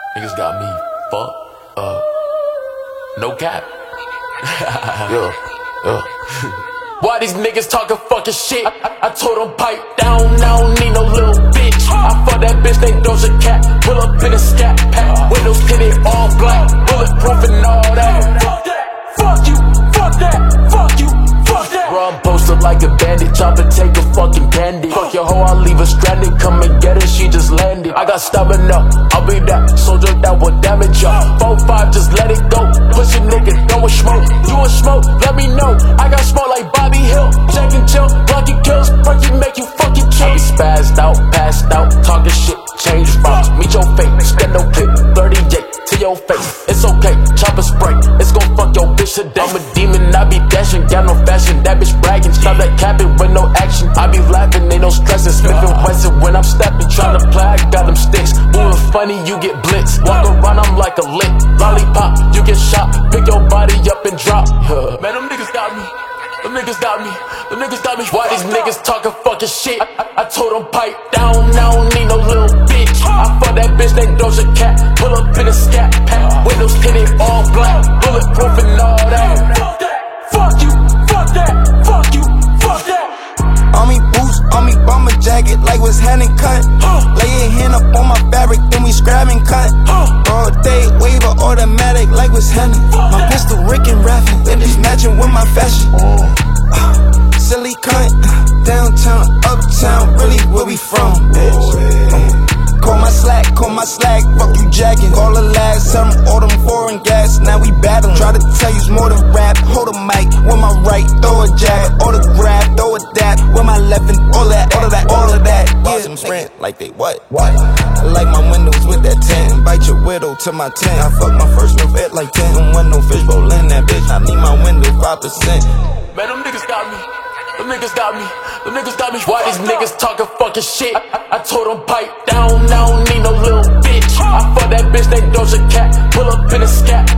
Niggas got me fucked up. No cap. Yeah. Why these niggas talking fucking shit? I told them pipe down, I don't need no little bitch. I fuck that bitch named Doja Cat. Pull up in a scat pack. Windows tinted all black. Bulletproof and all that. Fuck that. Fuck you. Fuck that. Fuck you. Fuck that. Bro, I'm posted like a bandit. Chopper take a fucking candy. Fuck your hoe, I'll leave her stranded. Come and get her, she just landed. I got stamina. I'll be that soldier that will damage ya. 4-5, just let it go. Push a nigga, throw a smoke. You a smoke, let me know. I got smoke like Bobby Hill. Jack and Jill, lucky kills. Perky make you fucking chill. I be spazzed out, passed out, talking shit. Change routes, meet your fate. Spend no clip, 38 to your face. It's okay, chopper spray. It's gon' fuck your bitch today. I'm a demon, I be dashing. Got no fashion, that bitch bragging. Stop that capping with no action. I be laughing, ain't no stressing. Smith and Wesson when I'm stepping. Tryna play, I got them sticks. Moving funny, you get blitz. Walk around, I'm like a lick. Lollipop, you get shot. Pick your body up and drop. Man, them niggas got me. Them niggas got me. Them niggas got me. Why these niggas talking fucking shit? I told them pipe down, I don't need no little bitch. I fuck that bitch named Doja Cat. Pull up in a scat pack. Windows tinted all black. Bulletproof and all that. Fuck that. Fuck you. Fuck that. Fuck you. Fuck that. Army boots, army bomber jacket, like what's hand and cut. Lay your hand up on my fabric, then we scrap and cut. All day, waiver automatic, like what's handing. My pistol Rick and Raffin, then it's matching with my fashion. Silly cunt, downtown, uptown, really where we from, bitch. Call my slack, fuck you jacking. Call the lags, tell them all them foreign gas. Now we battling, try to tell you's more than rap. Hold a mic, with my right, throw a jab. Autograph, throw a dap, with my left and all of that. Yeah, some sprint, like they what? I like my windows with that tint. Invite your widow to my tent. I fuck my first move at like 10. Don't want no fish bowl in that bitch. I need my window 5%. Man, them niggas got me. Them niggas got me. Them niggas got me. Why these niggas talking fucking shit? I told them pipe down, I don't need no little bitch. I fuck that bitch named Doja Cat. Pull up in a scat